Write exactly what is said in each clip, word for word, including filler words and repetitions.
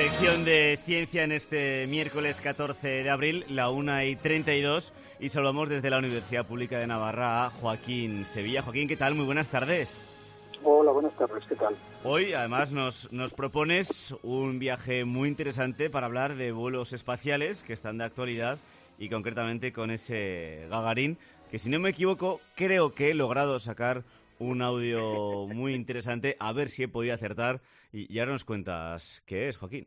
Sección de ciencia en este miércoles catorce de abril, la una y treinta y dos, y saludamos desde la Universidad Pública de Navarra a Joaquín Sevilla. Joaquín, ¿qué tal? Muy buenas tardes. Hola, buenas tardes, ¿qué tal? Hoy, además, nos, nos propones un viaje muy interesante para hablar de vuelos espaciales que están de actualidad y concretamente con ese Gagarin, que si no me equivoco, creo que he logrado sacar un audio muy interesante, a ver si he podido acertar, y, y ahora nos cuentas qué es, Joaquín.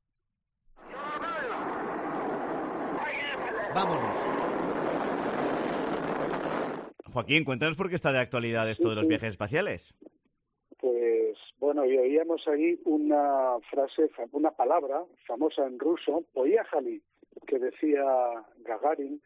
Vámonos. Joaquín, cuéntanos por qué está de actualidad esto de los viajes espaciales. Pues bueno, y oíamos ahí una frase, una palabra famosa en ruso, poyajali, que decía Gagarin,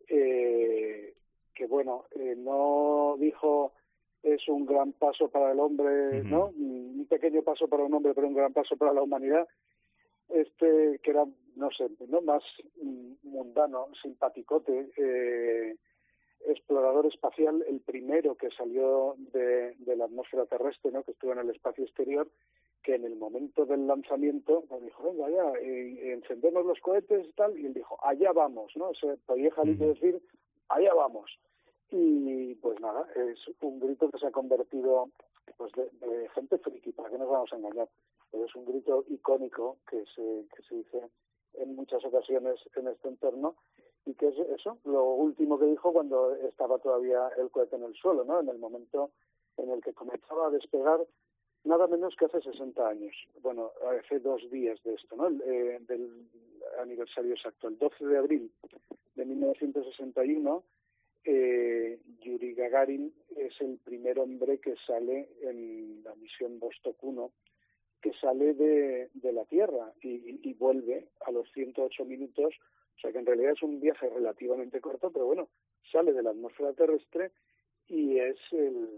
eh, que bueno, eh, no dijo es un gran paso para el hombre, uh-huh. ¿no? Un pequeño paso para un hombre, pero un gran paso para la humanidad. Este, que era, no sé, no más mundano, simpaticote, eh, explorador espacial, el primero que salió de, de la atmósfera terrestre, ¿no? Que estuvo en el espacio exterior, que en el momento del lanzamiento pues dijo, venga, ya, eh, encendemos los cohetes y tal, y él dijo, allá vamos, ¿no? Ese poyejali quiere decir, allá vamos. Y pues nada, es un grito que se ha convertido pues de, de gente friki, para que nos vamos a engañar, pero es un grito icónico que se, que se dice en muchas ocasiones en este entorno, y que es eso, lo último que dijo cuando estaba todavía el cohete en el suelo, ¿no? En el momento en el que comenzaba a despegar, nada menos que hace sesenta años. Bueno, hace dos días de esto, ¿no? Eh, del aniversario exacto, el doce de abril de mil novecientos sesenta y uno, eh, Yuri Gagarin es el primer hombre que sale en la misión Vostok uno, que sale de, de la Tierra y, y, y vuelve a los ciento ocho minutos. O sea que en realidad es un viaje relativamente corto, pero bueno, sale de la atmósfera terrestre y es el,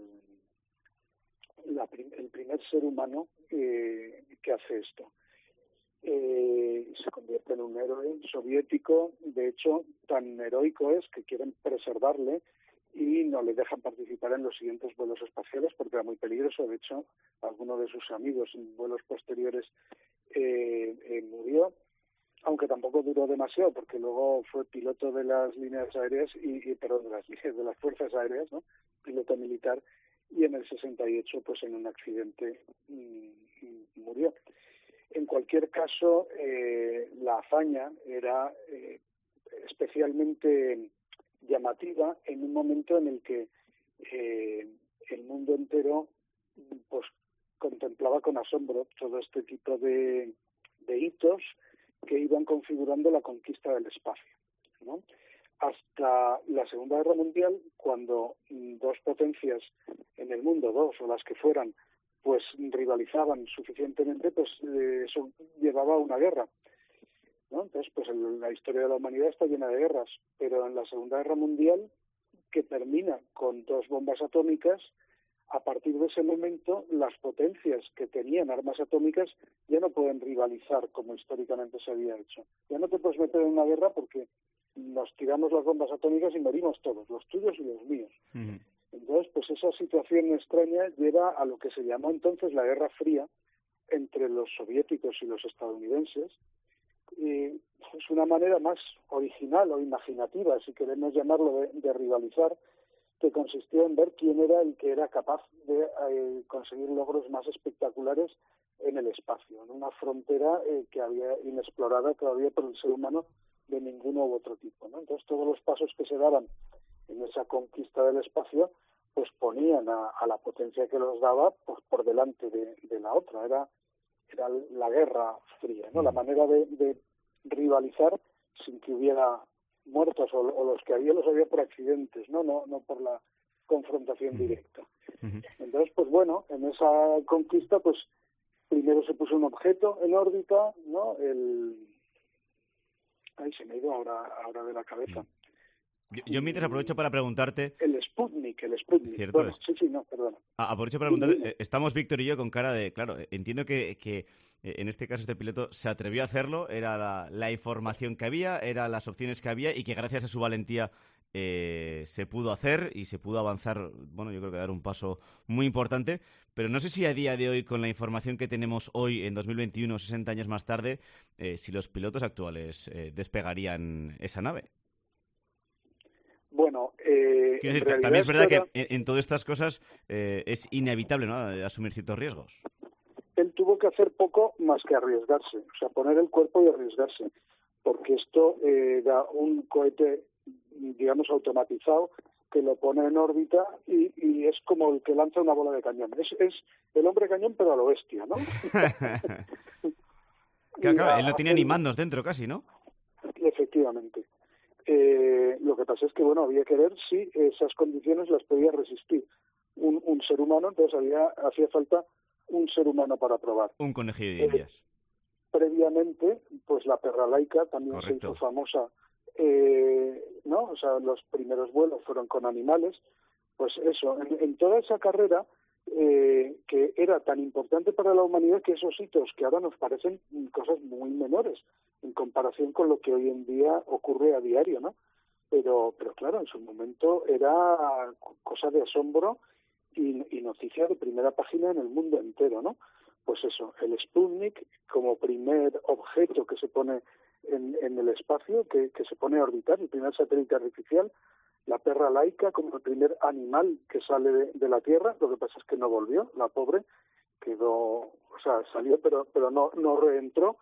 la, el primer ser humano eh, que hace esto. Eh, se convierte en un héroe soviético, de hecho, tan heroico es que quieren preservarle y no le dejan participar en los siguientes vuelos espaciales porque era muy peligroso. De hecho, alguno de sus amigos en vuelos posteriores eh, eh, murió, aunque tampoco duró demasiado porque luego fue piloto de las líneas aéreas y, y perdón, de las líneas de las fuerzas aéreas, ¿no? Piloto militar, y en el sesenta y ocho pues en un accidente mmm, murió. En cualquier caso, eh, la hazaña era eh, especialmente llamativa en un momento en el que eh, el mundo entero pues contemplaba con asombro todo este tipo de, de hitos que iban configurando la conquista del espacio, ¿no? Hasta la Segunda Guerra Mundial, cuando dos potencias en el mundo, dos o las que fueran, pues rivalizaban suficientemente, pues eh, eso llevaba a una guerra, ¿no? Entonces, pues el, la historia de la humanidad está llena de guerras, pero en la Segunda Guerra Mundial, que termina con dos bombas atómicas, a partir de ese momento las potencias que tenían armas atómicas ya no pueden rivalizar como históricamente se había hecho. Ya no te puedes meter en una guerra porque nos tiramos las bombas atómicas y morimos todos, los tuyos y los míos. Uh-huh. Entonces, pues esa situación extraña lleva a lo que se llamó entonces la Guerra Fría entre los soviéticos y los estadounidenses. Y es una manera más original o imaginativa, si queremos llamarlo, de, de rivalizar, que consistió en ver quién era el que era capaz de eh, conseguir logros más espectaculares en el espacio, en una frontera eh, que había inexplorada todavía por el ser humano de ninguno u otro tipo, ¿no? Entonces todos los pasos que se daban en esa conquista del espacio pues ponían a, a la potencia que los daba pues por delante de, de la otra. Era, era la Guerra Fría, ¿no? La manera de, de rivalizar sin que hubiera muertos, o, o los que había los había por accidentes, no no no por la confrontación directa. Uh-huh. Entonces, pues bueno, en esa conquista, pues primero se puso un objeto en órbita, ¿no? El... Ay, se me ha ido ahora, ahora de la cabeza. Yo, yo mientras aprovecho para preguntarte... El Sputnik, el Sputnik. Cierto bueno, es. sí, sí, no, perdona. Ah, aprovecho para preguntarte, estamos Víctor y yo con cara de... Claro, entiendo que, que en este caso este piloto se atrevió a hacerlo, era la, la información que había, eran las opciones que había y que gracias a su valentía eh, se pudo hacer y se pudo avanzar, bueno, yo creo que dar un paso muy importante, pero no sé si a día de hoy, con la información que tenemos hoy, en dos mil veintiuno, sesenta años más tarde, eh, si los pilotos actuales eh, despegarían esa nave. Bueno, eh, Quiero en decir, también realidad es verdad era... que en, en todas estas cosas eh, es inevitable, ¿no?, asumir ciertos riesgos. Él tuvo que hacer poco más que arriesgarse, o sea, poner el cuerpo y arriesgarse, porque esto eh, da un cohete, digamos, automatizado, que lo pone en órbita y, y es como el que lanza una bola de cañón. Es, es el hombre cañón, pero a lo bestia, ¿no? Claro, claro, él no tenía ni hacer... mandos dentro casi, ¿no? Efectivamente. Eh, lo que pasa es que, bueno, había que ver si esas condiciones las podía resistir un, un ser humano, entonces había, hacía falta un ser humano para probar. Un conejillo de Eh, indias. previamente, pues la perra laica también Correcto. se hizo famosa, eh, ¿no? O sea, los primeros vuelos fueron con animales. Pues eso, en, en toda esa carrera, eh, que era tan importante para la humanidad, que esos hitos que ahora nos parecen cosas muy menores en comparación con lo que hoy en día ocurre a diario, ¿no? Pero, pero claro, en su momento era cosa de asombro y, y noticia de primera página en el mundo entero, ¿no? Pues eso, el Sputnik como primer objeto que se pone en, en el espacio, que, que se pone a orbitar, el primer satélite artificial, la perra laica como el primer animal que sale de, de la Tierra, lo que pasa es que no volvió, la pobre, quedó, o sea, salió pero pero no no reentró,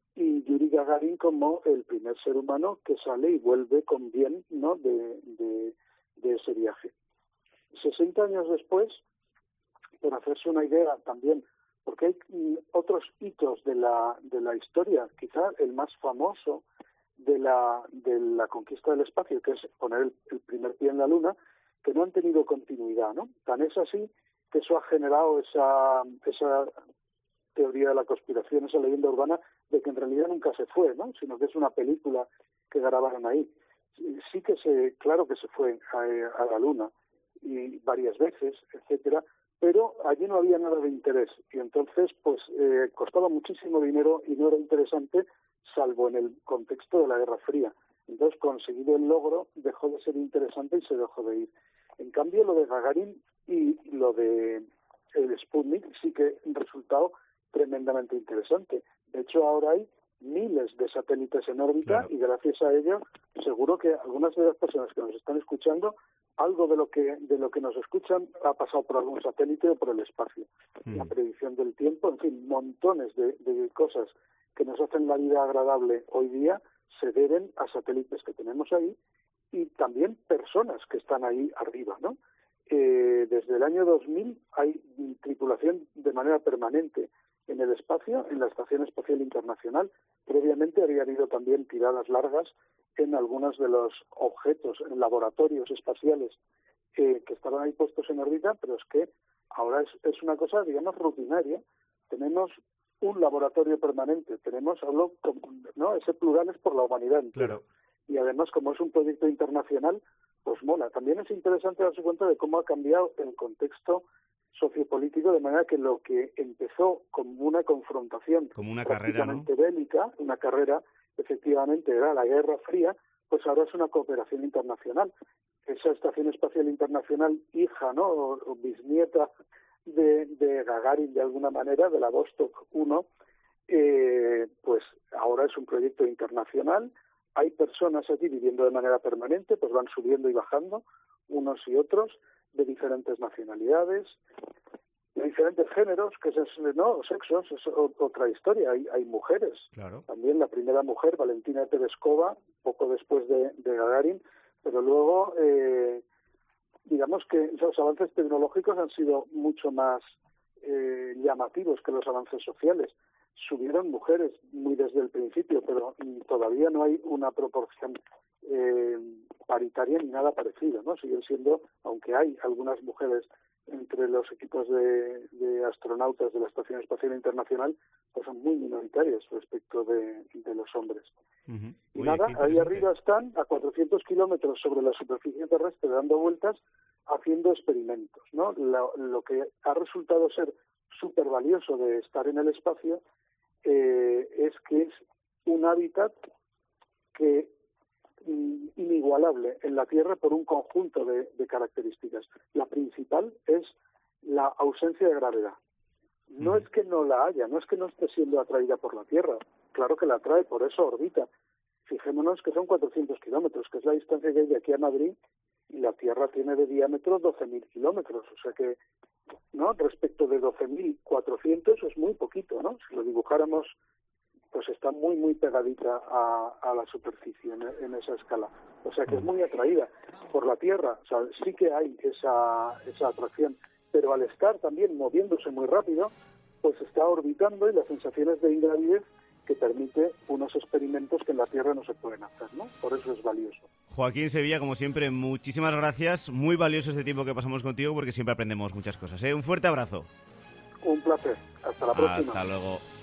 y Yuri Gagarin como el primer ser humano que sale y vuelve con bien, ¿no?, de, de, de ese viaje. sesenta años después, por hacerse una idea también, porque hay otros hitos de la de la historia, quizá el más famoso de la de la conquista del espacio, que es poner el, el primer pie en la Luna, que no han tenido continuidad, ¿no? Tan es así que eso ha generado esa esa teoría de la conspiración, esa leyenda urbana de que en realidad nunca se fue, ¿no?, sino que es una película que grabaron ahí. Sí que se, claro que se fue a, a la Luna y varias veces, etcétera, pero allí no había nada de interés y entonces pues eh, costaba muchísimo dinero y no era interesante, salvo en el contexto de la Guerra Fría. Entonces, conseguido el logro, dejó de ser interesante y se dejó de ir. En cambio, lo de Gagarin y lo de el Sputnik sí que han resultado tremendamente interesante. De hecho, ahora hay miles de satélites en órbita, claro, y gracias a ello, seguro que algunas de las personas que nos están escuchando, algo de lo que de lo que nos escuchan ha pasado por algún satélite o por el espacio. Mm. La predicción del tiempo, en fin, montones de, de cosas que nos hacen la vida agradable hoy día se deben a satélites que tenemos ahí y también personas que están ahí arriba, ¿no? Eh, desde el año dos mil hay tripulación de manera permanente en el espacio, en la Estación Espacial Internacional. Previamente había habido también tiradas largas en algunos de los objetos, en laboratorios espaciales eh, que estaban ahí puestos en órbita, pero es que ahora es, es una cosa, digamos, rutinaria. Tenemos un laboratorio permanente, tenemos, hablo, ¿no?, ese plural es por la humanidad entera. Claro. Y además, como es un proyecto internacional, pues mola. También es interesante darse cuenta de cómo ha cambiado el contexto sociopolítico, de manera que lo que empezó como una confrontación como una prácticamente carrera, ¿no?, bélica, una carrera, efectivamente era la Guerra Fría, pues ahora es una cooperación internacional. Esa Estación Espacial Internacional, hija, ¿no?, o, o bisnieta de, de Gagarin, de alguna manera, de la Vostok uno, eh, pues ahora es un proyecto internacional. Hay personas aquí viviendo de manera permanente, pues van subiendo y bajando, unos y otros, de diferentes nacionalidades, de diferentes géneros, que es, no, sexos, es otra historia. Hay, hay mujeres. Claro. También la primera mujer, Valentina Tereskova, poco después de, de Gagarin, pero luego, eh, digamos que los avances tecnológicos han sido mucho más eh, llamativos que los avances sociales. Subieron mujeres muy desde el principio, pero todavía no hay una proporción eh, paritaria ni nada parecido, ¿no? Siguen siendo, aunque hay algunas mujeres entre los equipos de, de astronautas de la Estación Espacial Internacional, pues son muy minoritarias respecto de, de los hombres. Uh-huh. Y Oye, nada, ahí arriba están a cuatrocientos kilómetros sobre la superficie terrestre dando vueltas, haciendo experimentos, ¿no? Lo, lo que ha resultado ser súper valioso de estar en el espacio eh, es que es un hábitat que inigualable en la Tierra por un conjunto de, de características. La principal es la ausencia de gravedad. No es que no la haya, no es que no esté siendo atraída por la Tierra. Claro que la atrae, por eso orbita. Fijémonos que son cuatrocientos kilómetros, que es la distancia que hay de aquí a Madrid, y la Tierra tiene de diámetro doce mil kilómetros. O sea que, ¿no? Respecto de doce mil cuatrocientos es muy poquito, ¿no? Si lo dibujáramos, pues está muy, muy pegadita a, a la superficie en, en esa escala. O sea que es muy atraída por la Tierra. O sea, sí que hay esa, esa atracción. Pero al estar también moviéndose muy rápido, pues está orbitando, y las sensaciones de ingravidez que permite unos experimentos que en la Tierra no se pueden hacer, ¿no? Por eso es valioso. Joaquín Sevilla, como siempre, muchísimas gracias. Muy valioso este tiempo que pasamos contigo porque siempre aprendemos muchas cosas, ¿eh? Un fuerte abrazo. Un placer. Hasta la próxima. Hasta luego.